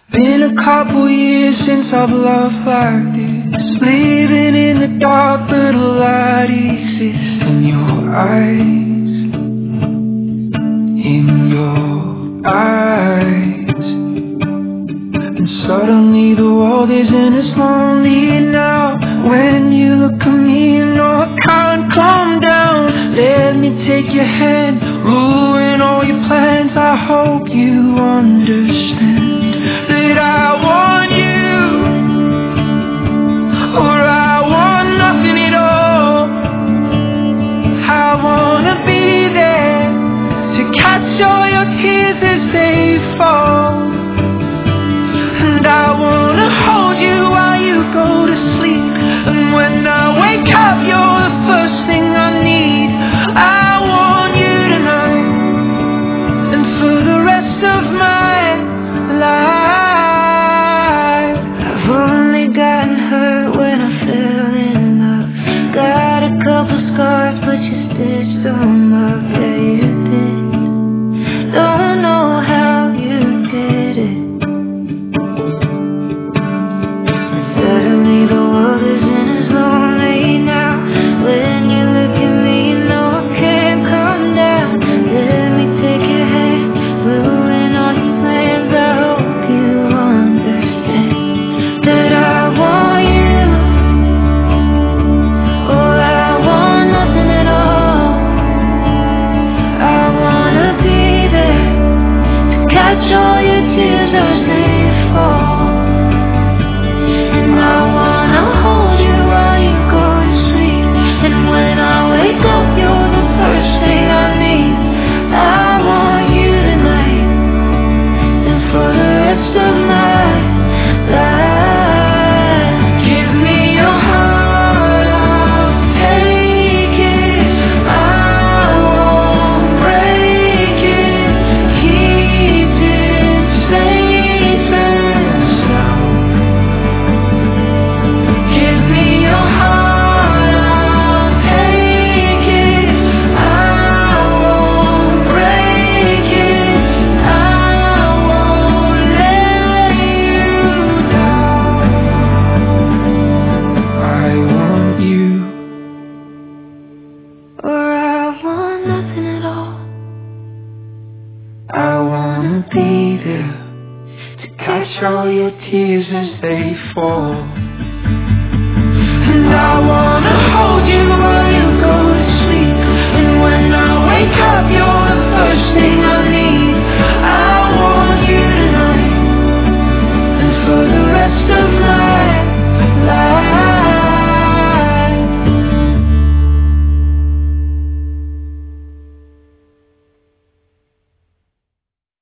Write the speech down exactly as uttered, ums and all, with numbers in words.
Been a couple years since I've loved like this. Living in the dark, but a light exists in your eyes. In your eyes. And suddenly the world isn't as lonely now. When you look at me, you know I can't calm down. Let me take your hand, ruin all your plans. I hope you understand that I want you, or I want nothing at all. I wanna be there to catch all your tears as they fall. And I wanna hold you while you go to sleep. And when I wake up, you're the first thing I need. I want you tonight, and for the rest of my life. I've only gotten hurt when I fell in love. Got a couple scars, but you stitched them up. Yeah, you did. Don't know how you did it. Suddenly the world isn't as lonely now. When you look at me, you know I can't calm down. Let me take your hand, ruin all your plans. I hope you understand that I want you, or I want nothing at all. I wanna be there to catch all your tears as they fall. And I wanna hold you while you go to sleep. And when I wake up, you're the first thing I need. I want you tonight, and for the rest of my life. Give me your heart, I'll take it. I won't break it. Keep it safe and sound. Give me your heart, I'll take it. I won't break it. I won't let you down. I want you, or I want nothing at all. I wanna be there to catch all your tears as they fall. And I wanna hold you while you go to sleep. And when I wake up, you're the first thing I need.